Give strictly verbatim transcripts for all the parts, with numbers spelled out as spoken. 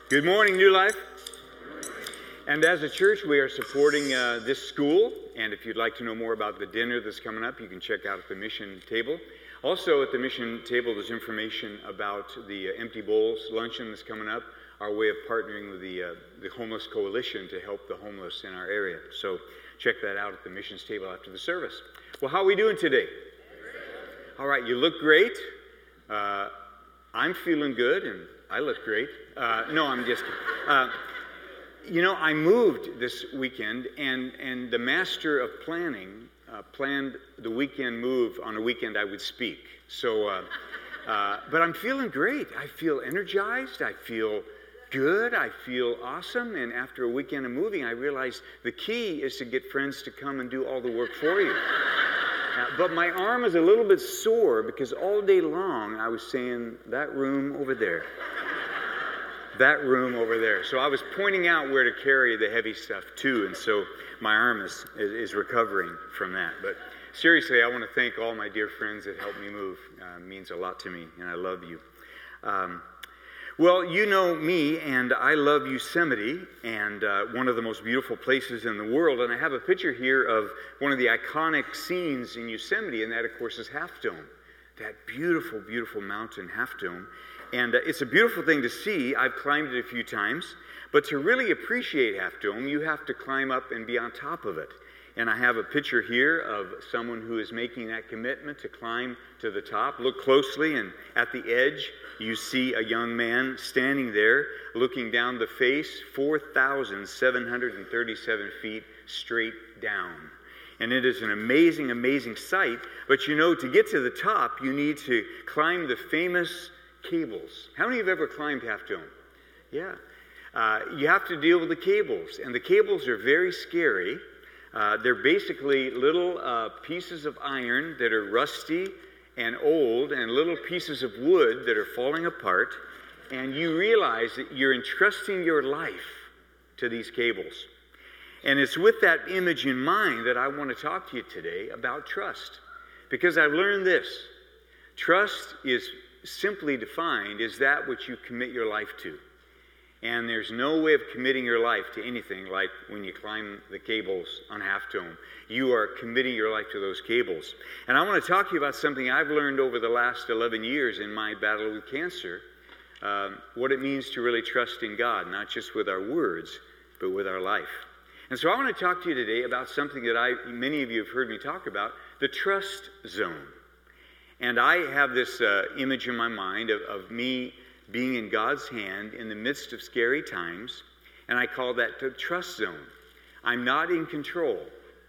Good morning, New Life. And as a church, we are supporting uh, this school. And if you'd like to know more about the dinner that's coming up, you can check out at the mission table. Also at the mission table, there's information about the uh, Empty Bowls luncheon that's coming up, our way of partnering with the, uh, the Homeless Coalition to help the homeless in our area. So check that out at the missions table after the service. Well, how are we doing today? All right, you look great. Uh, I'm feeling good, and I look great. Uh, no, I'm just kidding. Uh, you know, I moved this weekend, and, and the master of planning uh, planned the weekend move on a weekend I would speak. So, uh, uh, but I'm feeling great. I feel energized. I feel good. I feel awesome. And after a weekend of moving, I realized the key is to get friends to come and do all the work for you. Uh, but my arm is a little bit sore because all day long I was saying, that room over there. That room over there. So I was pointing out where to carry the heavy stuff too, and so my arm is, is, is recovering from that. But seriously, I want to thank all my dear friends that helped me move. Uh, it means a lot to me, and I love you. Um, well, you know me, and I love Yosemite, and uh, one of the most beautiful places in the world. And I have a picture here of one of the iconic scenes in Yosemite, and that, of course, is Half Dome. That beautiful, beautiful mountain, Half Dome. And uh, it's a beautiful thing to see. I've climbed it a few times. But to really appreciate Half Dome, you have to climb up and be on top of it. And I have a picture here of someone who is making that commitment to climb to the top. Look closely, and at the edge, you see a young man standing there looking down the face, four thousand seven hundred thirty-seven feet straight down. And it is an amazing, amazing sight. But you know, to get to the top, you need to climb the famous cables. How many of you have ever climbed Half Dome? Yeah. Uh, you have to deal with the cables. And the cables are very scary. Uh, they're basically little uh, pieces of iron that are rusty and old, and little pieces of wood that are falling apart. And you realize that you're entrusting your life to these cables. And it's with that image in mind that I want to talk to you today about trust. Because I've learned this. Trust is simply defined as that which you commit your life to. And there's no way of committing your life to anything like when you climb the cables on Half Dome. You are committing your life to those cables. And I want to talk to you about something I've learned over the last eleven years in my battle with cancer, um, what it means to really trust in God, not just with our words, but with our life. And so I want to talk to you today about something that I, many of you have heard me talk about, the trust zone. And I have this uh, image in my mind of, of me being in God's hand in the midst of scary times, and I call that the trust zone. I'm not in control.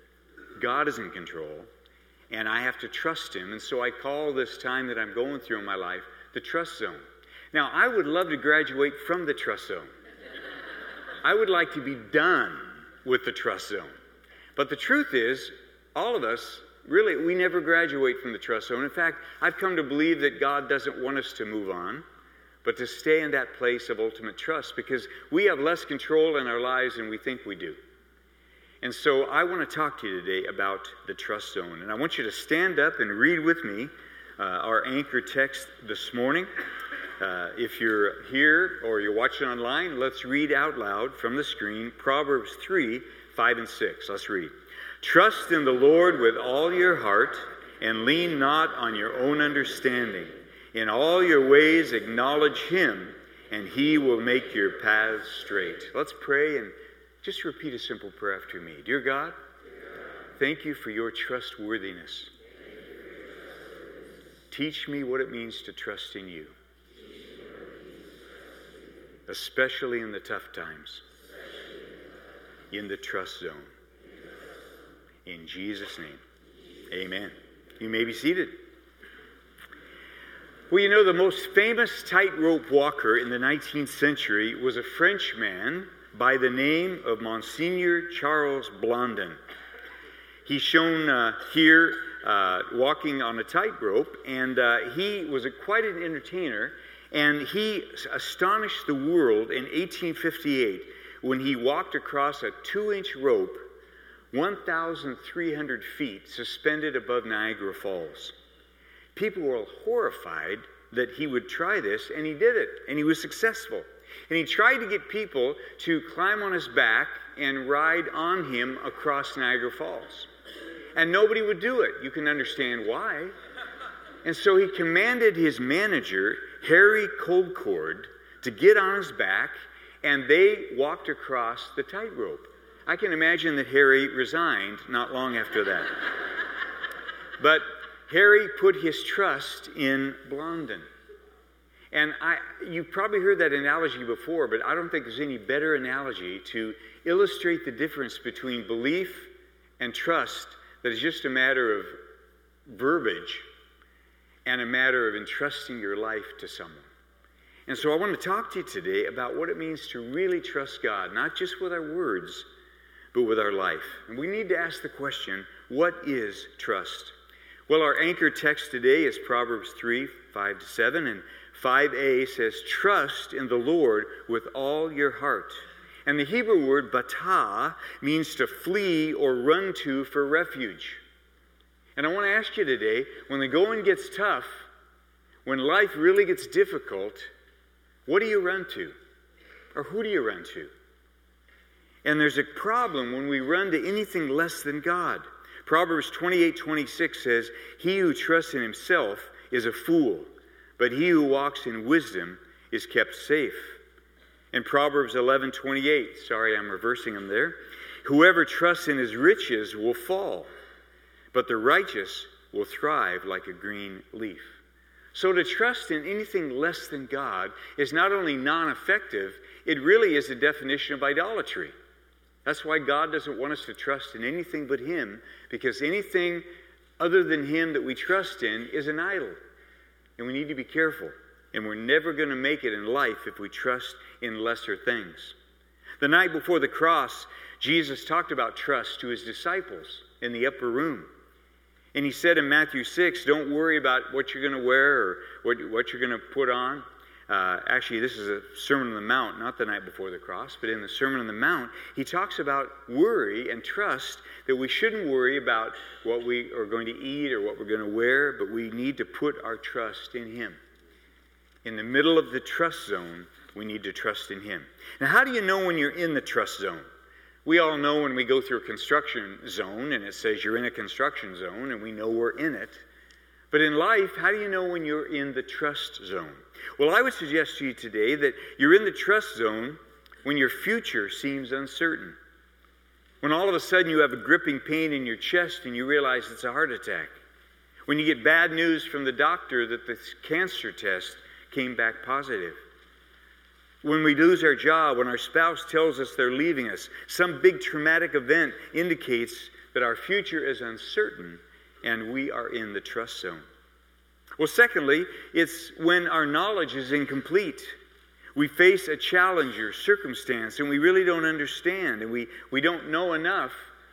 God is in control, and I have to trust Him. And so I call this time that I'm going through in my life the trust zone. Now, I would love to graduate from the trust zone. I would like to be done with the trust zone. But the truth is, all of us, really, we never graduate from the trust zone. In fact, I've come to believe that God doesn't want us to move on, but to stay in that place of ultimate trust, because we have less control in our lives than we think we do. And so I want to talk to you today about the trust zone. And I want you to stand up and read with me uh, our anchor text this morning. Uh, if you're here or you're watching online, let's read out loud from the screen Proverbs three, five, and six. Let's read. Trust in the Lord with all your heart, and lean not on your own understanding. In all your ways acknowledge Him, and He will make your paths straight. Let's pray and just repeat a simple prayer after me. Dear God, thank you for your trustworthiness. Teach me what it means to trust in you, especially in the tough times, in the trust zone. In Jesus' name, amen. You may be seated. Well, you know, the most famous tightrope walker in the nineteenth century was a Frenchman by the name of Monsignor Charles Blondin. He's shown uh, here uh, walking on a tightrope, and uh, he was a, quite an entertainer, and he astonished the world in eighteen fifty-eight when he walked across a two-inch rope one thousand three hundred feet suspended above Niagara Falls. People were horrified that he would try this, and he did it, and he was successful. And he tried to get people to climb on his back and ride on him across Niagara Falls. And nobody would do it. You can understand why. And so he commanded his manager, Harry Coldcord, to get on his back, and they walked across the tightrope. I can imagine that Harry resigned not long after that. But Harry put his trust in Blondin. And I, you've probably heard that analogy before, but I don't think there's any better analogy to illustrate the difference between belief and trust that is just a matter of verbiage and a matter of entrusting your life to someone. And so I want to talk to you today about what it means to really trust God, not just with our words, but with our life. And we need to ask the question, what is trust? Well, our anchor text today is Proverbs three, five to seven, and five a says, trust in the Lord with all your heart. And the Hebrew word batah means to flee or run to for refuge. And I want to ask you today, when the going gets tough, when life really gets difficult, what do you run to? Or who do you run to? And there's a problem when we run to anything less than God. Proverbs twenty-eight twenty-six says, he who trusts in himself is a fool, but he who walks in wisdom is kept safe. In Proverbs eleven twenty-eight, sorry, I'm reversing them there, whoever trusts in his riches will fall, but the righteous will thrive like a green leaf. So to trust in anything less than God is not only non-effective, it really is a definition of idolatry. That's why God doesn't want us to trust in anything but Him, because anything other than Him that we trust in is an idol. And we need to be careful. And we're never going to make it in life if we trust in lesser things. The night before the cross, Jesus talked about trust to His disciples in the upper room. And He said in Matthew six, don't worry about what you're going to wear or what, what you're going to put on. Uh, actually, this is a Sermon on the Mount, not the night before the cross, but in the Sermon on the Mount, He talks about worry and trust, that we shouldn't worry about what we are going to eat or what we're going to wear, but we need to put our trust in Him. In the middle of the trust zone, we need to trust in Him. Now, how do you know when you're in the trust zone? We all know when we go through a construction zone and it says you're in a construction zone and we know we're in it. But in life, how do you know when you're in the trust zone? Well, I would suggest to you today that you're in the trust zone when your future seems uncertain. When all of a sudden you have a gripping pain in your chest and you realize it's a heart attack. When you get bad news from the doctor that the cancer test came back positive. When we lose our job, when our spouse tells us they're leaving us, some big traumatic event indicates that our future is uncertain and we are in the trust zone. Well, secondly, it's when our knowledge is incomplete. We face a challenge or circumstance and we really don't understand and we, we don't know enough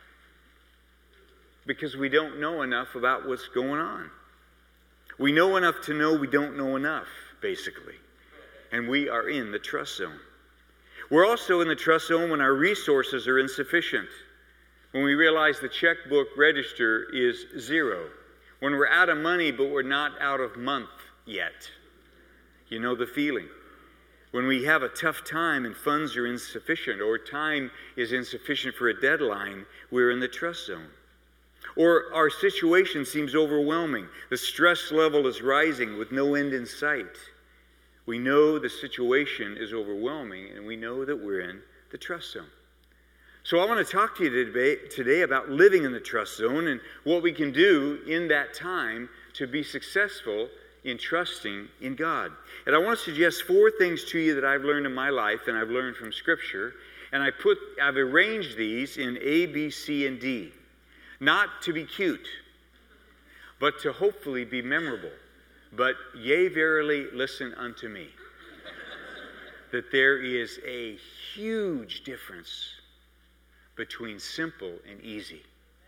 because we don't know enough about what's going on. We know enough to know we don't know enough, basically. And we are in the trust zone. We're also in the trust zone when our resources are insufficient. When we realize the checkbook register is zero. When we're out of money, but we're not out of month yet. You know the feeling. When we have a tough time and funds are insufficient, or time is insufficient for a deadline, we're in the trust zone. Or our situation seems overwhelming. The stress level is rising with no end in sight. We know the situation is overwhelming, and we know that we're in the trust zone. So I want to talk to you today about living in the trust zone and what we can do in that time to be successful in trusting in God. And I want to suggest four things to you that I've learned in my life and I've learned from Scripture. And I put, I've arranged these in A, B, C, and D. Not to be cute, but to hopefully be memorable. But yea, verily, listen unto me. That there is a huge difference between simple and easy.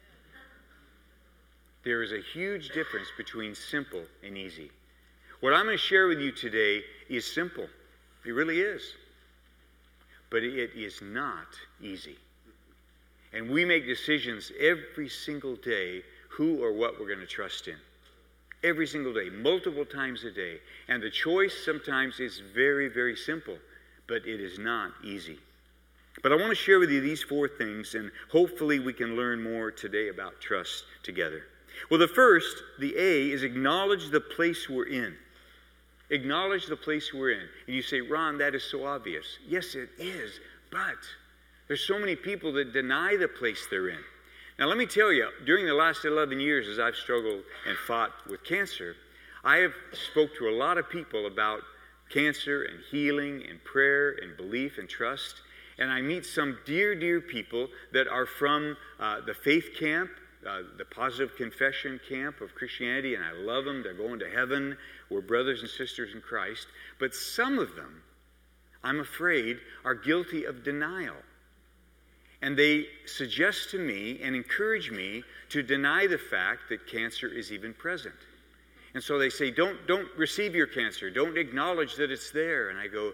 There is a huge difference between simple and easy. What I'm going to share with you today is simple. It really is. But it is not easy. And we make decisions every single day who or what we're going to trust in. Every single day, multiple times a day. And the choice sometimes is very, very simple. but it is not easy. But I want to share with you these four things, and hopefully we can learn more today about trust together. Well, the first, the A, is acknowledge the place we're in. Acknowledge the place we're in. And you say, Ron, that is so obvious. Yes, it is, but there's so many people that deny the place they're in. Now, let me tell you, during the last eleven years as I've struggled and fought with cancer, I have spoke to a lot of people about cancer and healing and prayer and belief and trust. And I meet some dear, dear people that are from uh, the faith camp, uh, the positive confession camp of Christianity, and I love them. They're going to heaven. We're brothers and sisters in Christ. But some of them, I'm afraid, are guilty of denial. And they suggest to me and encourage me to deny the fact that cancer is even present. And so they say, don't, don't receive your cancer. Don't acknowledge that it's there. And I go,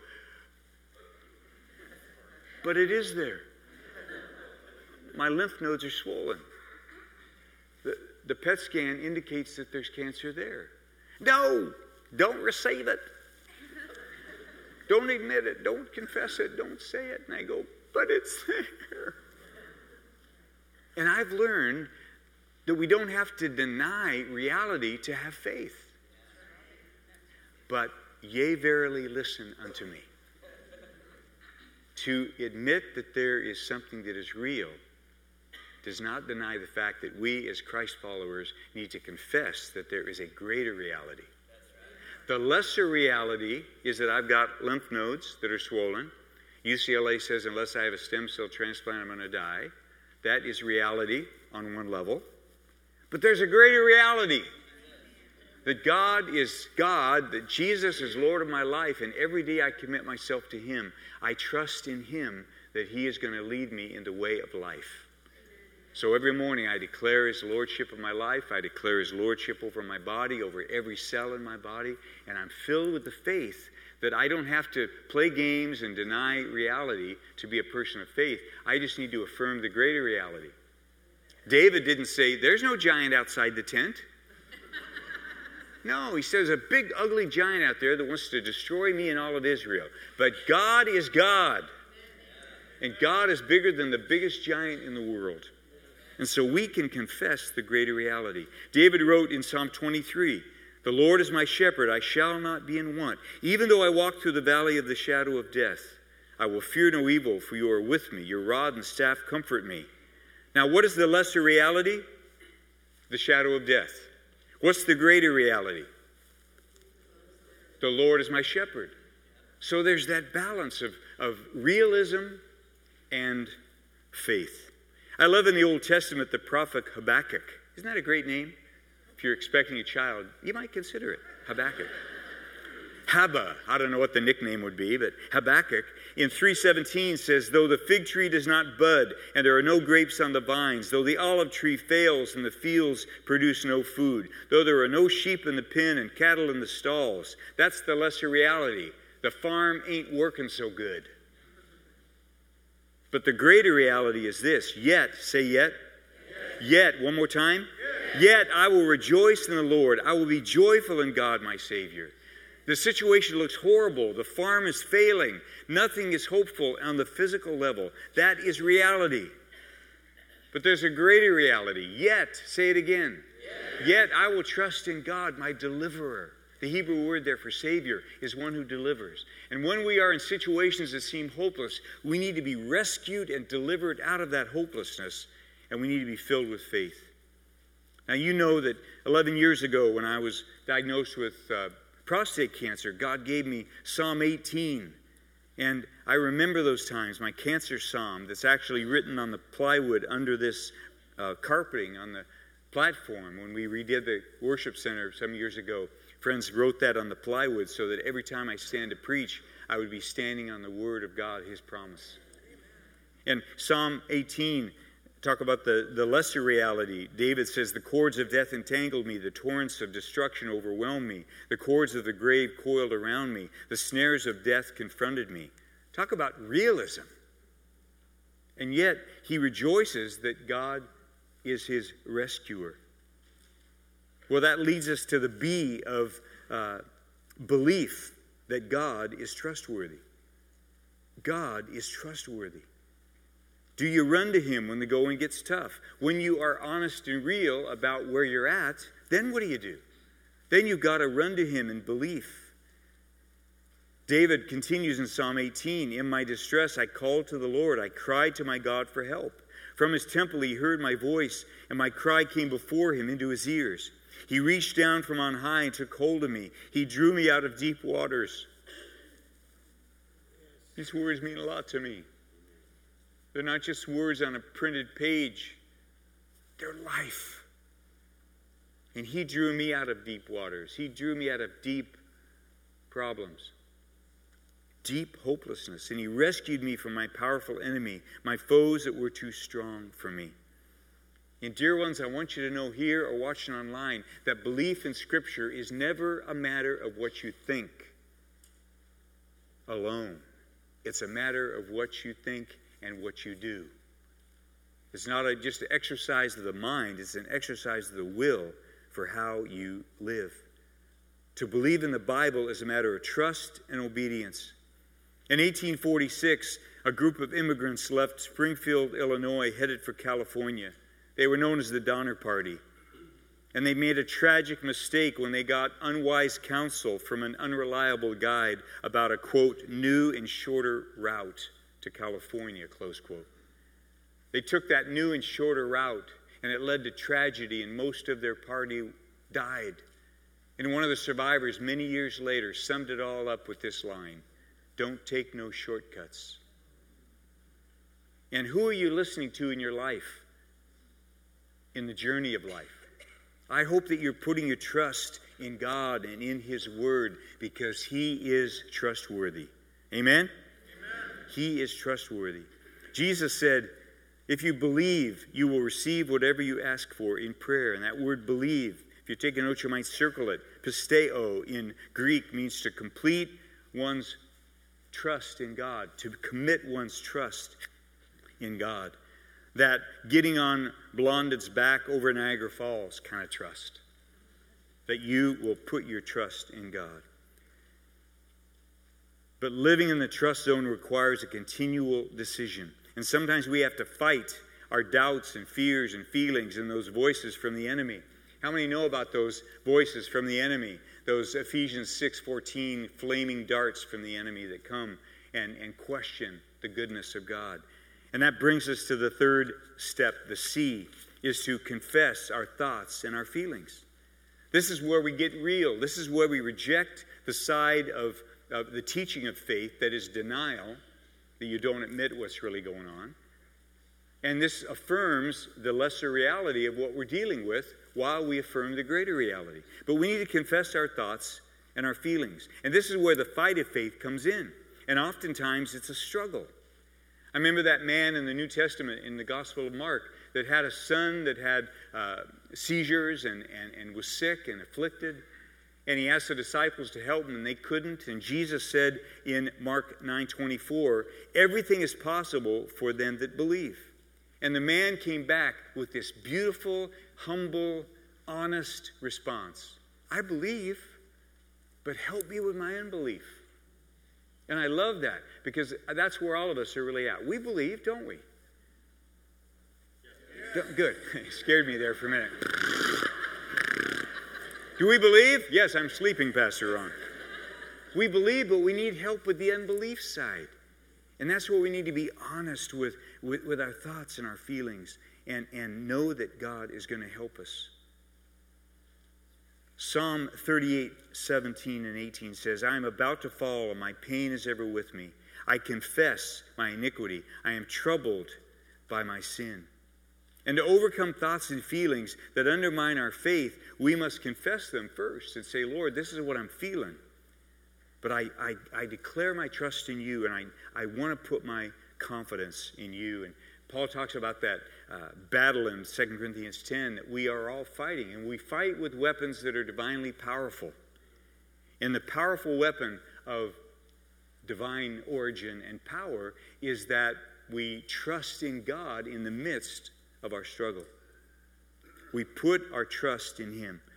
but it is there. My lymph nodes are swollen. The, the P E T scan indicates that there's cancer there. No, don't receive it. Don't admit it. Don't confess it. Don't say it. And I go, but it's there. And I've learned that we don't have to deny reality to have faith. But yea, verily, listen unto me. To admit that there is something that is real does not deny the fact that we as Christ followers need to confess that there is a greater reality. The lesser reality is that I've got lymph nodes that are swollen. U C L A says unless I have a stem cell transplant, I'm going to die. That is reality on one level. But there's a greater reality. That God is God, that Jesus is Lord of my life, and every day I commit myself to Him. I trust in Him that He is going to lead me in the way of life. So every morning I declare His Lordship of my life. I declare His Lordship over my body, over every cell in my body, and I'm filled with the faith that I don't have to play games and deny reality to be a person of faith. I just need to affirm the greater reality. David didn't say, there's no giant outside the tent. No, he says a big, ugly giant out there that wants to destroy me and all of Israel. But God is God. And God is bigger than the biggest giant in the world. And so we can confess the greater reality. David wrote in Psalm twenty-three, the Lord is my shepherd, I shall not be in want. Even though I walk through the valley of the shadow of death, I will fear no evil, for you are with me. Your rod and staff comfort me. Now, what is the lesser reality? The shadow of death. What's the greater reality? The Lord is my shepherd. So there's that balance of, of realism and faith. I love in the Old Testament the prophet Habakkuk. Isn't that a great name? If you're expecting a child, you might consider it Habakkuk. Haba, I don't know what the nickname would be, but Habakkuk in three seventeen says, though the fig tree does not bud and there are no grapes on the vines, though the olive tree fails and the fields produce no food, though there are no sheep in the pen and cattle in the stalls, that's the lesser reality. The farm ain't working so good. But the greater reality is this, yet, say yet, yet, one more time, yet I will rejoice in the Lord. I will be joyful in God, my Savior. The situation looks horrible. The farm is failing. Nothing is hopeful on the physical level. That is reality. But there's a greater reality. Yet, say it again. Yet, Yet I will trust in God, my deliverer. The Hebrew word there for Savior is one who delivers. And when we are in situations that seem hopeless, we need to be rescued and delivered out of that hopelessness, and we need to be filled with faith. Now, you know that eleven years ago when I was diagnosed with uh, prostate cancer, God gave me Psalm eighteen. And I remember those times, my cancer psalm that's actually written on the plywood under this uh, carpeting on the platform. When we redid the worship center some years ago, friends wrote that on the plywood so that every time I stand to preach, I would be standing on the word of God, His promise. And Psalm eighteen, talk about the, the lesser reality. David says, the cords of death entangled me. The torrents of destruction overwhelmed me. The cords of the grave coiled around me. The snares of death confronted me. Talk about realism. And yet, he rejoices that God is his rescuer. Well, that leads us to the B of uh, belief that God is trustworthy. God is trustworthy? Do you run to him when the going gets tough? When you are honest and real about where you're at, then what do you do? Then you've got to run to him in belief. David continues in Psalm eighteen, in my distress I called to the Lord. I cried to my God for help. From his temple he heard my voice, and my cry came before him into his ears. He reached down from on high and took hold of me. He drew me out of deep waters. These words mean a lot to me. They're not just words on a printed page. They're life. And he drew me out of deep waters. He drew me out of deep problems, deep hopelessness. And he rescued me from my powerful enemy, my foes that were too strong for me. And dear ones, I want you to know here or watching online that belief in Scripture is never a matter of what you think alone. It's a matter of what you think and what you do. It's not a, just an exercise of the mind. It's an exercise of the will for how you live. To believe in the Bible is a matter of trust and obedience. In eighteen forty-six, a group of immigrants left Springfield, Illinois, headed for California. They were known as the Donner Party. And they made a tragic mistake when they got unwise counsel from an unreliable guide about a, quote, new and shorter route to California, close quote. They took that new and shorter route, and it led to tragedy, and most of their party died. And one of the survivors, many years later, summed it all up with this line: don't take no shortcuts. And who are you listening to in your life, in the journey of life? I hope that you're putting your trust in God and in his word, because he is trustworthy. Amen? Amen. He is trustworthy. Jesus said, if you believe, you will receive whatever you ask for in prayer. And that word believe, if you're taking notes, you might circle it. Pisteo in Greek means to complete one's trust in God, to commit one's trust in God. That getting on Blondet's back over Niagara Falls kind of trust. That you will put your trust in God. But living in the trust zone requires a continual decision. And sometimes we have to fight our doubts and fears and feelings and those voices from the enemy. How many know about those voices from the enemy? Those Ephesians six fourteen flaming darts from the enemy that come and, and question the goodness of God. And that brings us to the third step, the C, is to confess our thoughts and our feelings. This is where we get real. This is where we reject the side of, of the teaching of faith that is denial, that you don't admit what's really going on. And this affirms the lesser reality of what we're dealing with while we affirm the greater reality. But we need to confess our thoughts and our feelings. And this is where the fight of faith comes in. And oftentimes it's a struggle. I remember that man in the New Testament in the Gospel of Mark that had a son that had uh, seizures and, and, and was sick and afflicted. And he asked the disciples to help him, and they couldn't. And Jesus said in Mark nine twenty-four, everything is possible for them that believe. And the man came back with this beautiful, humble, honest response. I believe, but help me with my unbelief. And I love that, because that's where all of us are really at. We believe, don't we? Yeah. Good. Scared me there for a minute. Do we believe? Yes, I'm sleeping, Pastor Ron. We believe, but we need help with the unbelief side. And that's where we need to be honest with, with, with our thoughts and our feelings and, and know that God is going to help us. Psalm thirty-eight, seventeen and eighteen says, I am about to fall, and my pain is ever with me. I confess my iniquity. I am troubled by my sin. And to overcome thoughts and feelings that undermine our faith, we must confess them first and say, Lord, this is what I'm feeling. But I, I, I declare my trust in you, and I, I want to put my confidence in you. And Paul talks about that uh, battle in Second Corinthians ten that we are all fighting. And we fight with weapons that are divinely powerful. And the powerful weapon of divine origin and power is that we trust in God in the midst of our struggle. We put our trust in him. You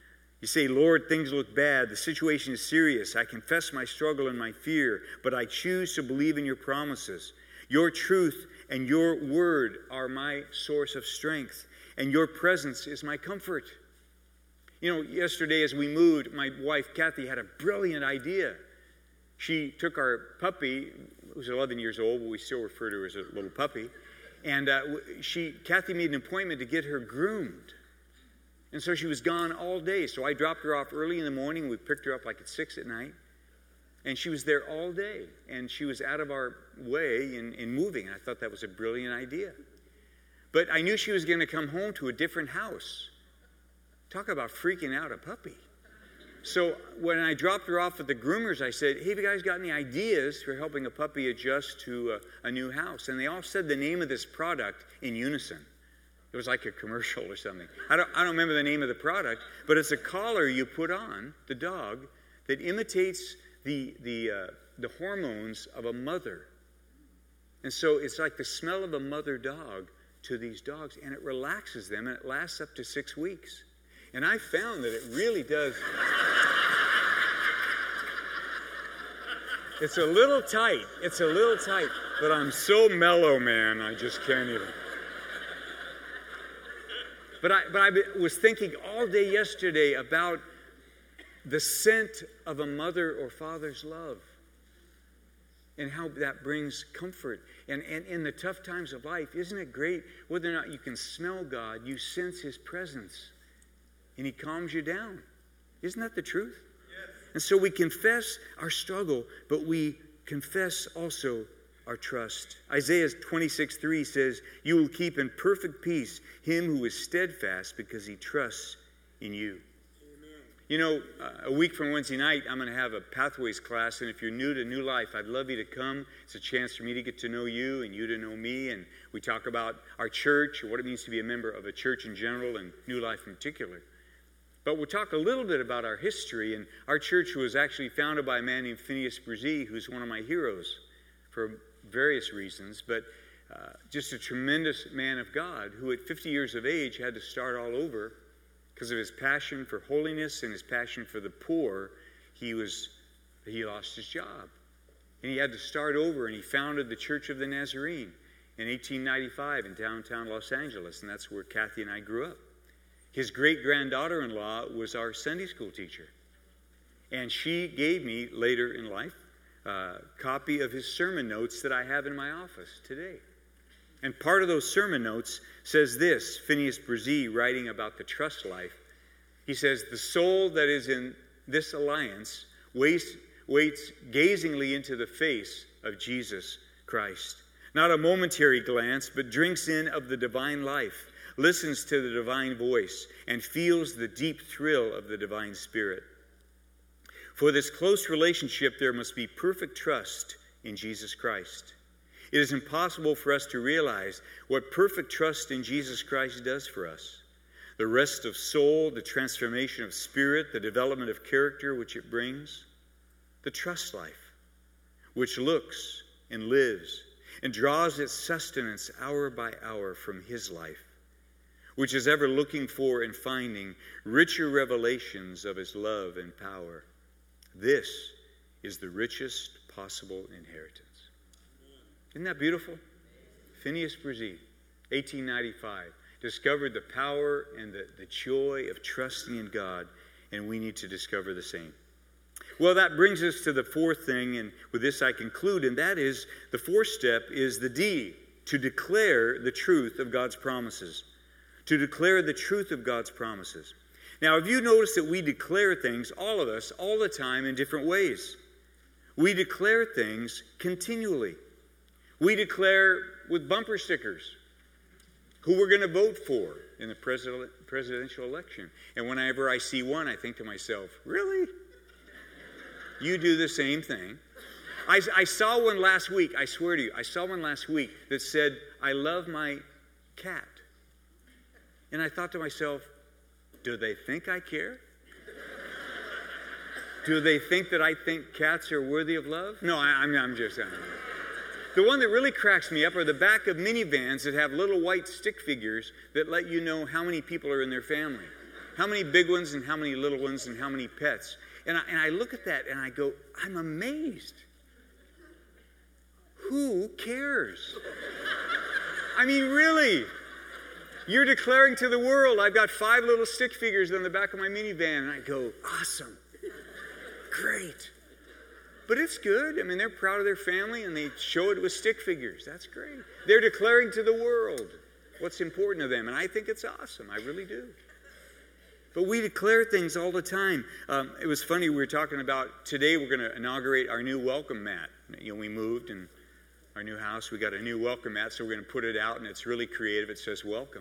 You say, Lord, things look bad. The situation is serious. I confess my struggle and my fear, but I choose to believe in your promises. Your truth and your word are my source of strength, and your presence is my comfort. You know, yesterday as we moved, my wife, Kathy, had a brilliant idea. She took our puppy, who was eleven years old, but we still refer to her as a little puppy, and uh, she, Kathy made an appointment to get her groomed. And so she was gone all day. So I dropped her off early in the morning. We picked her up like at six at night. And she was there all day. And she was out of our way in, in moving. And I thought that was a brilliant idea. But I knew she was going to come home to a different house. Talk about freaking out a puppy. So when I dropped her off at the groomers, I said, hey, have you guys got any ideas for helping a puppy adjust to a, a new house? And they all said the name of this product in unison. It was like a commercial or something. I don't, I don't remember the name of the product, but it's a collar you put on the dog that imitates the, the, uh, the hormones of a mother. And so it's like the smell of a mother dog to these dogs, and it relaxes them, and it lasts up to six weeks. And I found that it really does. It's a little tight. It's a little tight. But I'm so mellow, man, I just can't even. But I, but I was thinking all day yesterday about the scent of a mother or father's love and how that brings comfort. And, and in the tough times of life, isn't it great? Whether or not you can smell God, you sense his presence and he calms you down. Isn't that the truth? Yes. And so we confess our struggle, but we confess also our trust. Isaiah twenty-six three says, you will keep in perfect peace him who is steadfast because he trusts in you. Amen. You know, uh, a week from Wednesday night, I'm going to have a Pathways class, and if you're new to New Life, I'd love you to come. It's a chance for me to get to know you and you to know me, and we talk about our church, or what it means to be a member of a church in general and New Life in particular. But we'll talk a little bit about our history, and our church was actually founded by a man named Phineas Brzee, who's one of my heroes for various reasons, but uh, just a tremendous man of God who at fifty years of age had to start all over because of his passion for holiness and his passion for the poor. He was he lost his job, and he had to start over, and he founded the Church of the Nazarene in eighteen ninety-five in downtown Los Angeles, and that's where Kathy and I grew up. His great-granddaughter-in-law was our Sunday school teacher, and she gave me later in life Uh, copy of his sermon notes that I have in my office today. And part of those sermon notes says this, Phineas Brzee writing about the trust life. He says, the soul that is in this alliance waits, waits gazingly into the face of Jesus Christ. Not a momentary glance, but drinks in of the divine life, listens to the divine voice, and feels the deep thrill of the divine spirit. For this close relationship, there must be perfect trust in Jesus Christ. It is impossible for us to realize what perfect trust in Jesus Christ does for us. The rest of soul, the transformation of spirit, the development of character which it brings. The trust life, which looks and lives and draws its sustenance hour by hour from his life, which is ever looking for and finding richer revelations of his love and power. This is the richest possible inheritance. Isn't that beautiful? Phineas Brzee, eighteen ninety-five, discovered the power and the, the joy of trusting in God, and we need to discover the same. Well, that brings us to the fourth thing, and with this I conclude, and that is the fourth step is the D, to declare the truth of God's promises. To declare the truth of God's promises. Now, have you noticed that we declare things, all of us, all the time in different ways? We declare things continually. We declare with bumper stickers who we're going to vote for in the president, presidential election. And whenever I see one, I think to myself, really? You do the same thing. I, I saw one last week, I swear to you, I saw one last week that said, I love my cat. And I thought to myself, do they think I care? Do they think that I think cats are worthy of love? No, I, I'm, I'm just... I'm, the one that really cracks me up are the back of minivans that have little white stick figures that let you know how many people are in their family. How many big ones and how many little ones and how many pets? And I, and I look at that and I go, I'm amazed. Who cares? I mean, really? You're declaring to the world, I've got five little stick figures on the back of my minivan. And I go, awesome. Great. But it's good. I mean, they're proud of their family and they show it with stick figures. That's great. They're declaring to the world what's important to them. And I think it's awesome. I really do. But we declare things all the time. Um, it was funny, we were talking about today we're going to inaugurate our new welcome mat. You know, we moved and our new house, we got a new welcome mat, so we're going to put it out, and it's really creative. It says, welcome.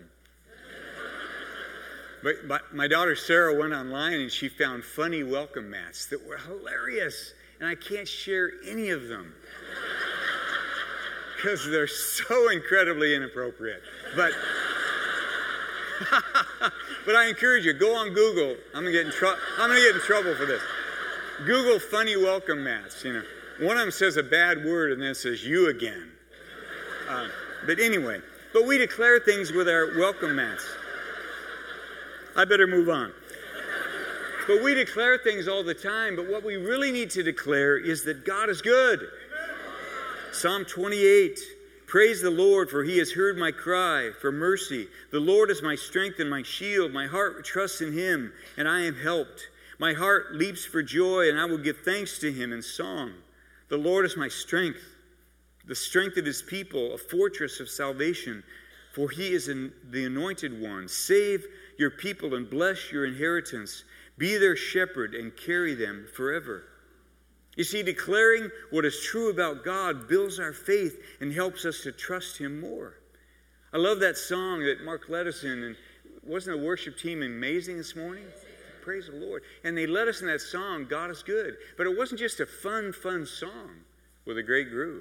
But my, my daughter Sarah went online, and she found funny welcome mats that were hilarious, and I can't share any of them because they're so incredibly inappropriate. But but I encourage you, go on Google. I'm going to get in trouble. I'm going to get in trouble for this. Google funny welcome mats, you know. One of them says a bad word and then it says you again. Uh, but anyway, but we declare things with our welcome mats. I better move on. But we declare things all the time, but what we really need to declare is that God is good. Amen. Psalm twenty-eight, praise the Lord, for he has heard my cry for mercy. The Lord is my strength and my shield. My heart trusts in him, and I am helped. My heart leaps for joy, and I will give thanks to him in song. The Lord is my strength, the strength of his people, a fortress of salvation. For he is an, the anointed one. Save your people and bless your inheritance. Be their shepherd and carry them forever. You see, declaring what is true about God builds our faith and helps us to trust him more. I love that song that Mark led us in. And wasn't the worship team amazing this morning? Praise the Lord. And they led us in that song, God is good. But it wasn't just a fun, fun song with a great groove.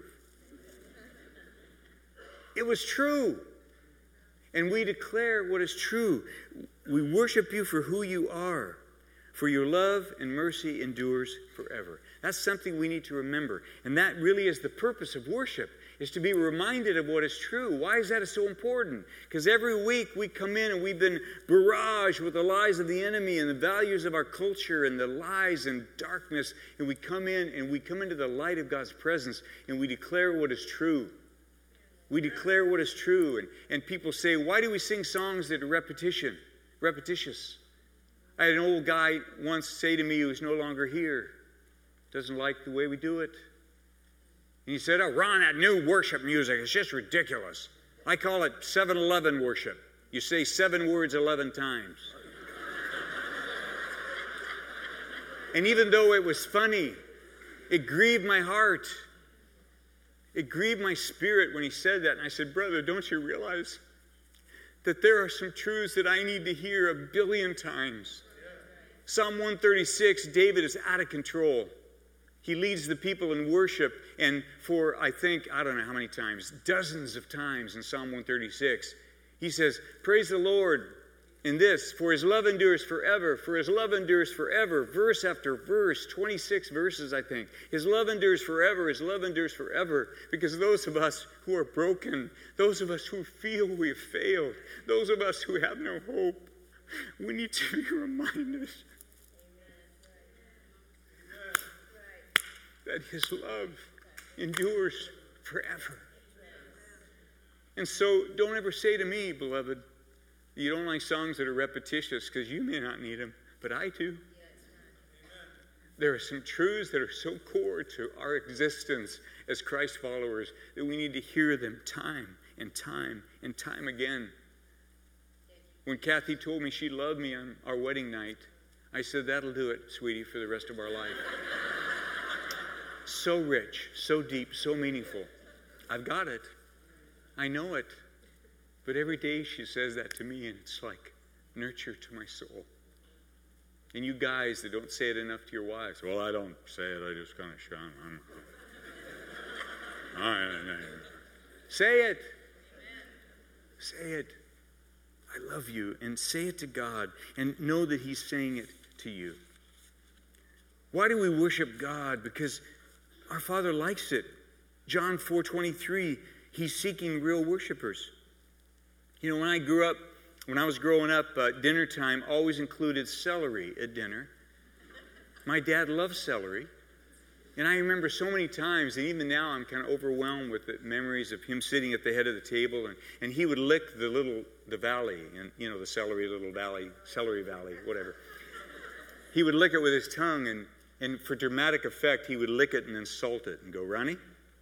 It was true. And we declare what is true. We worship you for who you are. For your love and mercy endures forever. That's something we need to remember. And that really is the purpose of worship, is to be reminded of what is true. Why is that so important? Because every week we come in and we've been barraged with the lies of the enemy and the values of our culture and the lies and darkness. And we come in and we come into the light of God's presence and we declare what is true. We declare what is true. And, and people say, why do we sing songs that are repetition, repetitious? I had an old guy once say to me who's no longer here, doesn't like the way we do it. And he said, oh, Ron, that new worship music is just ridiculous. I call it seven eleven worship. You say seven words eleven times. And even though it was funny, it grieved my heart. It grieved my spirit when he said that. And I said, brother, don't you realize that there are some truths that I need to hear a billion times? Psalm one thirty-six, David is out of control. He leads the people in worship, and for, I think, I don't know how many times, dozens of times in Psalm one thirty-six, he says, praise the Lord in this, for his love endures forever, for his love endures forever, verse after verse, twenty-six verses, I think. His love endures forever, his love endures forever, because those of us who are broken, those of us who feel we have failed, those of us who have no hope, we need to be reminded that his love endures forever. And so don't ever say to me, beloved, you don't like songs that are repetitious, because you may not need them, but I do. There are some truths that are so core to our existence as Christ followers that we need to hear them time and time and time again. When Kathy told me she loved me on our wedding night, I said, that'll do it, sweetie, for the rest of our life. So rich, so deep, so meaningful. I've got it. I know it. But every day she says that to me, and it's like nurture to my soul. And you guys that don't say it enough to your wives, well, I don't say it, I just kind of shun. Say it. Say it. I love you. And say it to God. And know that he's saying it to you. Why do we worship God? Because our Father likes it. John four twenty-three, he's seeking real worshipers. You know, when I grew up, When I was growing up, uh, dinner time always included celery at dinner. My dad loved celery. And I remember so many times, and even now I'm kind of overwhelmed with the memories of him sitting at the head of the table, and, and he would lick the little, the valley, and you know, the celery little valley, celery valley, whatever. He would lick it with his tongue, and, and for dramatic effect, he would lick it and then salt it and go, Ronnie?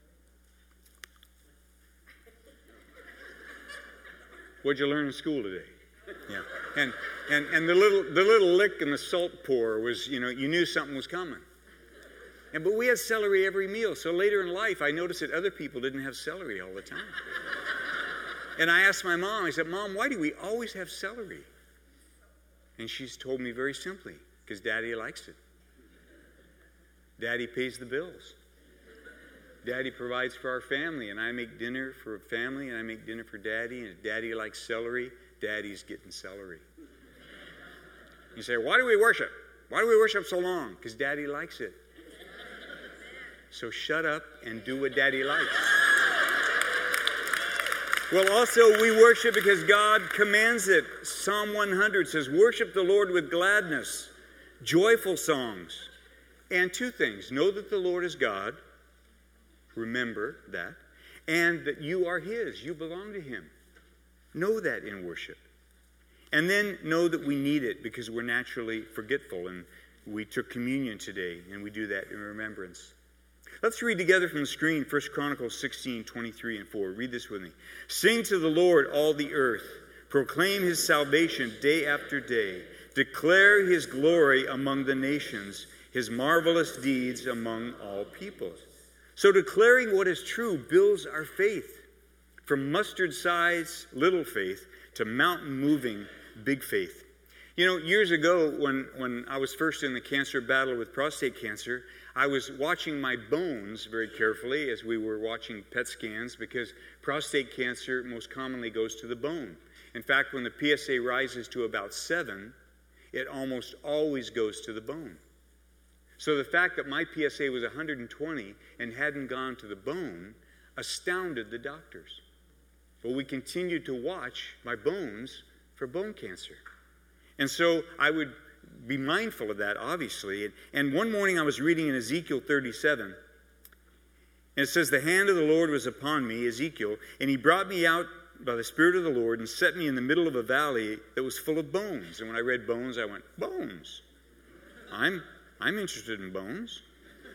What'd you learn in school today? Yeah. And, and, and the little, the little lick and the salt pour was, you know, you knew something was coming. And, but we had celery every meal. So later in life, I noticed that other people didn't have celery all the time. And I asked my mom, I said, Mom, why do we always have celery? And she's told me very simply, because Daddy likes it. Daddy pays the bills. Daddy provides for our family, and I make dinner for a family, and I make dinner for Daddy, and if Daddy likes celery, Daddy's getting celery. You say, why do we worship? Why do we worship so long? Because Daddy likes it. So shut up and do what Daddy likes. Well, also, we worship because God commands it. Psalm one hundred says, worship the Lord with gladness, joyful songs. And two things. Know that the Lord is God. Remember that. And that you are His. You belong to Him. Know that in worship. And then know that we need it because we're naturally forgetful. And we took communion today, and we do that in remembrance. Let's read together from the screen, First Chronicles sixteen, twenty-three and four. Read this with me. Sing to the Lord, all the earth. Proclaim His salvation day after day. Declare His glory among the nations, His marvelous deeds among all peoples. So declaring what is true builds our faith. From mustard-sized little faith to mountain-moving big faith. You know, years ago when, when I was first in the cancer battle with prostate cancer, I was watching my bones very carefully as we were watching P E T scans because prostate cancer most commonly goes to the bone. In fact, when the P S A rises to about seven, it almost always goes to the bone. So the fact that my P S A was one hundred twenty and hadn't gone to the bone astounded the doctors. But we continued to watch my bones for bone cancer. And so I would be mindful of that, obviously. And, and one morning I was reading in Ezekiel thirty-seven. And it says, the hand of the Lord was upon me, Ezekiel, and He brought me out by the Spirit of the Lord and set me in the middle of a valley that was full of bones. And when I read bones, I went, bones. I'm, I'm interested in bones.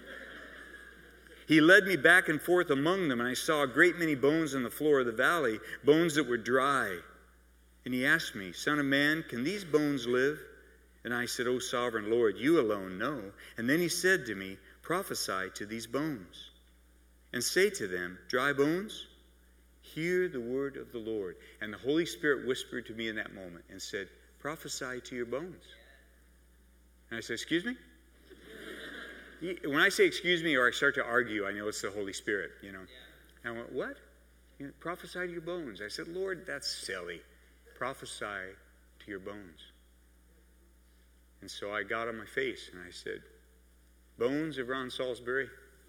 He led me back and forth among them, and I saw a great many bones on the floor of the valley, bones that were dry. And He asked me, Son of man, can these bones live? And I said, O sovereign Lord, you alone know. And then He said to me, prophesy to these bones, and say to them, dry bones, hear the word of the Lord. And the Holy Spirit whispered to me in that moment and said, prophesy to your bones. And I said, excuse me? When I say excuse me or I start to argue, I know it's the Holy Spirit, you know. And I went, what? You know, prophesy to your bones. I said, Lord, that's silly. Prophesy to your bones. And so I got on my face and I said, bones of Ron Salisbury,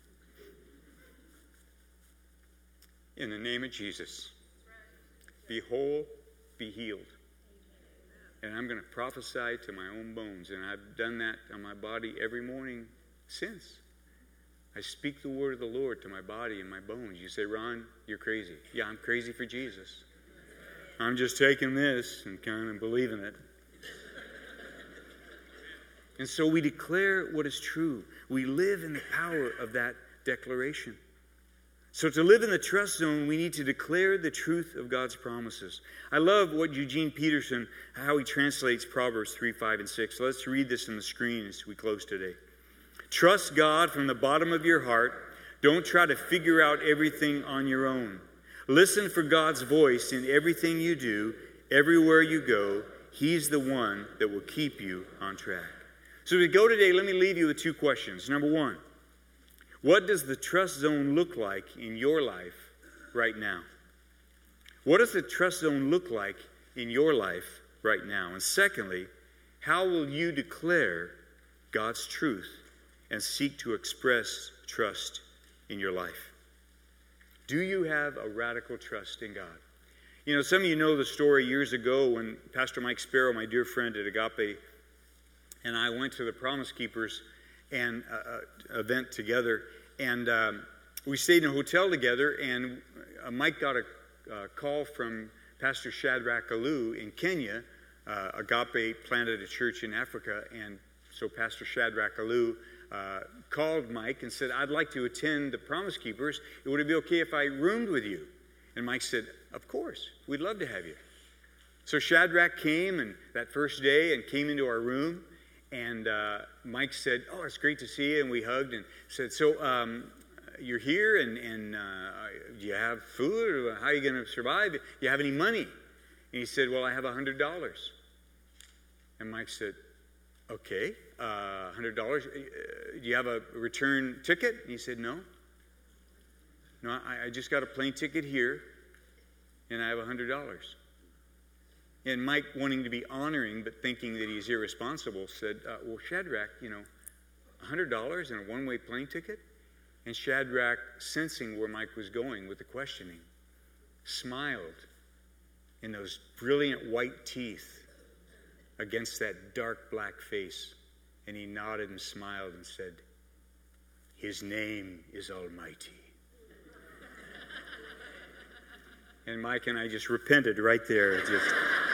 in the name of Jesus, be whole, be healed. And I'm going to prophesy to my own bones. And I've done that on my body every morning since. I speak the word of the Lord to my body and my bones. You say, Ron, you're crazy. Yeah, I'm crazy for Jesus. I'm just taking this and kind of believing it. And so we declare what is true. We live in the power of that declaration. So to live in the trust zone, we need to declare the truth of God's promises. I love what Eugene Peterson, how he translates Proverbs three, five, and six. Let's read this on the screen as we close today. Trust God from the bottom of your heart. Don't try to figure out everything on your own. Listen for God's voice in everything you do, everywhere you go. He's the one that will keep you on track. So as we go today, let me leave you with two questions. Number one, what does the trust zone look like in your life right now? What does the trust zone look like in your life right now? And secondly, how will you declare God's truth and seek to express trust in your life? Do you have a radical trust in God? You know, some of you know the story years ago when Pastor Mike Sparrow, my dear friend at Agape, and I went to the Promise Keepers and uh, event together, and um, we stayed in a hotel together, and uh, Mike got a uh, call from Pastor Shadrach Alou in Kenya. Uh, Agape planted a church in Africa, and so Pastor Shadrach Alou uh, called Mike and said, I'd like to attend the Promise Keepers. Would it be okay if I roomed with you? And Mike said, of course, we'd love to have you. So Shadrach came and that first day and came into our room, and uh, Mike said, oh, it's great to see you, and we hugged and said, so um, you're here, and, and uh, do you have food, or how are you going to survive? Do you have any money? And he said, well, I have one hundred dollars. And Mike said, okay, uh, one hundred dollars. Do you have a return ticket? And he said, no. No, I, I just got a plane ticket here, and I have one hundred dollars. And Mike, wanting to be honoring but thinking that he's irresponsible, said, uh, well, Shadrach, you know, one hundred dollars and a one-way plane ticket? And Shadrach, sensing where Mike was going with the questioning, smiled in those brilliant white teeth against that dark black face. And he nodded and smiled and said, his name is Almighty. And Mike and I just repented right there. Just.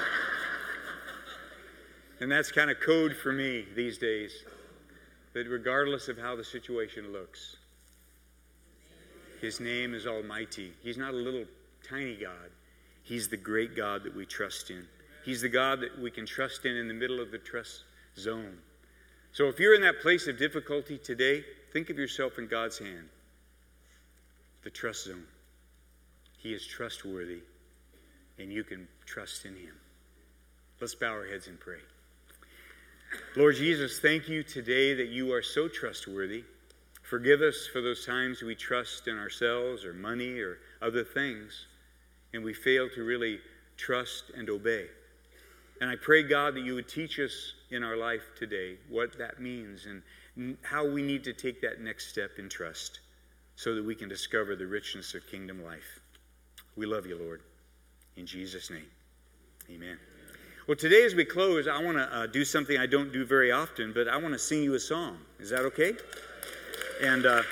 And that's kind of code for me these days, that regardless of how the situation looks, his name is Almighty. He's not a little tiny God. He's the great God that we trust in. He's the God that we can trust in in the middle of the trust zone. So if you're in that place of difficulty today, think of yourself in God's hand, the trust zone. He is trustworthy, and you can trust in him. Let's bow our heads and pray. Lord Jesus, thank you today that you are so trustworthy. Forgive us for those times we trust in ourselves or money or other things, and we fail to really trust and obey. And I pray, God, that you would teach us in our life today what that means and how we need to take that next step in trust so that we can discover the richness of kingdom life. We love you, Lord. In Jesus' name, amen. Well, today as we close, I want to uh, do something I don't do very often, but I want to sing you a song. Is that okay? And uh,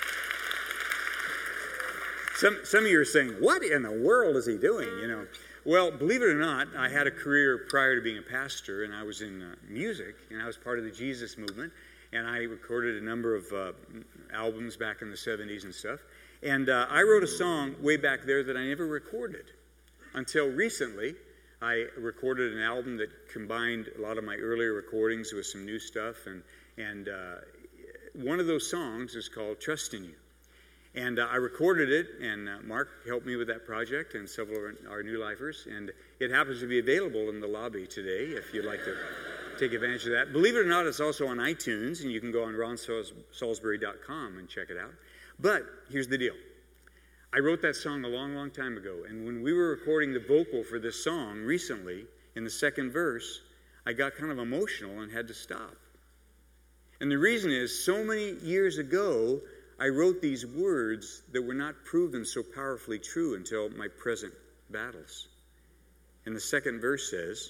some some of you are saying, what in the world is he doing, you know? Well, believe it or not, I had a career prior to being a pastor, and I was in uh, music, and I was part of the Jesus movement, and I recorded a number of uh, albums back in the seventies and stuff. And uh, I wrote a song way back there that I never recorded until recently. I recorded an album that combined a lot of my earlier recordings with some new stuff, and and uh, one of those songs is called Trust in You. And uh, I recorded it, and uh, Mark helped me with that project and several of our, our new lifers, and it happens to be available in the lobby today if you'd like to take advantage of that. Believe it or not, it's also on iTunes, and you can go on ron salisbury dot com and check it out. But here's the deal. I wrote that song a long, long time ago, and when we were recording the vocal for this song recently, in the second verse, I got kind of emotional and had to stop. And the reason is, so many years ago, I wrote these words that were not proven so powerfully true until my present battles. And the second verse says,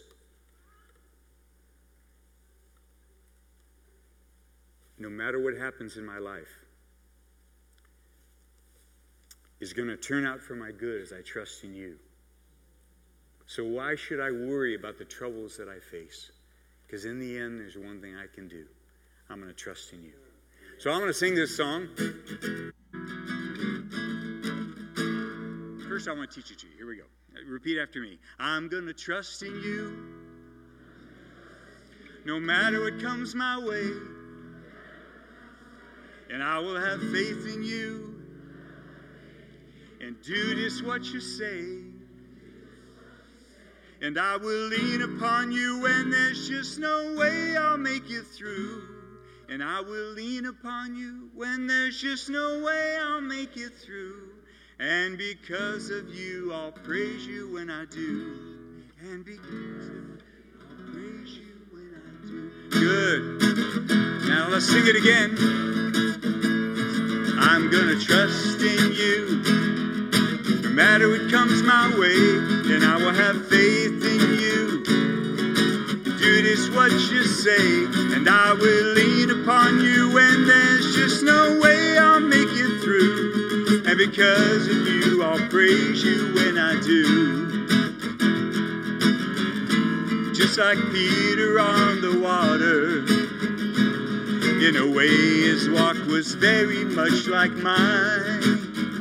no matter what happens in my life, is going to turn out for my good as I trust in you. So why should I worry about the troubles that I face? Because in the end, there's one thing I can do. I'm going to trust in you. So I'm going to sing this song. First, I want to teach it to you. Here we go. Repeat after me. I'm going to trust in you. No matter what comes my way. And I will have faith in you. And do just what you say. And I will lean upon you when there's just no way I'll make it through. And I will lean upon you when there's just no way I'll make it through. And because of you, I'll praise you when I do. And because of you, I'll praise you when I do. Good. Now let's sing it again. I'm gonna trust in you. matter what comes my way, and I will have faith in you. Do this what you say, and I will lean upon you when there's just no way I'll make it through. And because of you, I'll praise you when I do. Just like Peter on the water, in a way his walk was very much like mine.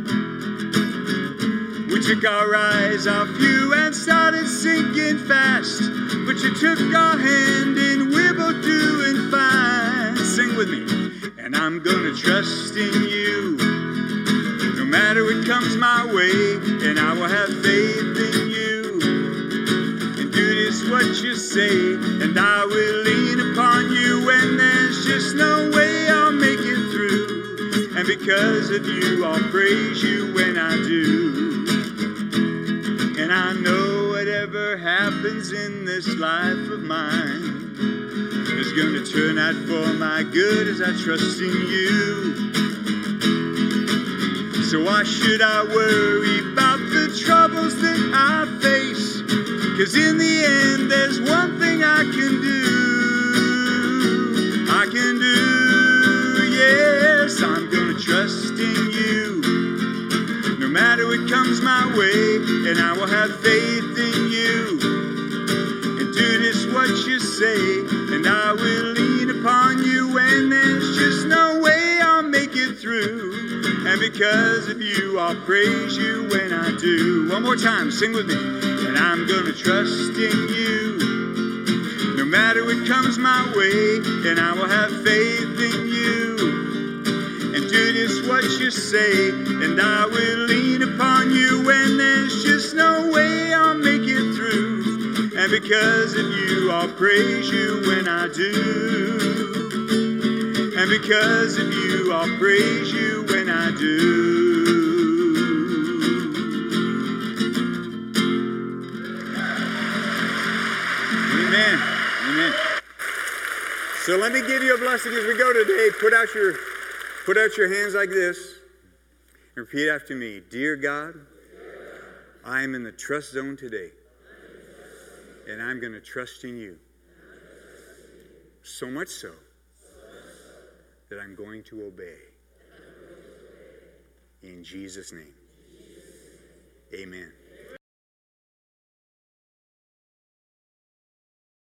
We took our eyes off you and started sinking fast, but you took our hand and we're both doing fine. Sing with me. And I'm gonna trust in you, no matter what comes my way, and I will have faith in you, and do this what you say, and I will lean upon you when there's just no way I'll make it through. And because of you, I'll praise you when I do. And I know whatever happens in this life of mine is going to turn out for my good as I trust in you. So why should I worry about the troubles that I face? 'Cause in the end there's one thing I can do. I can do, yes, I'm going to trust in you, no matter what comes my way, and I will have faith in you, and do this what you say, and I will lean upon you when there's just no way I'll make it through. And because of you, I'll praise you when I do. One more time, sing with me. And I'm gonna trust in you, no matter what comes my way, and I will have faith in you, and do this what you say, and I will lean upon you when there's just no way I'll make it through. And because of you, I'll praise you when I do. And because of you, I'll praise you when I do. Amen. Amen. So let me give you a blessing as we go today. Put out your, put out your hands like this. Repeat after me. Dear God, I am in the trust zone today, and I'm going to trust in you. So much so that I'm going to obey. In Jesus' name. Amen.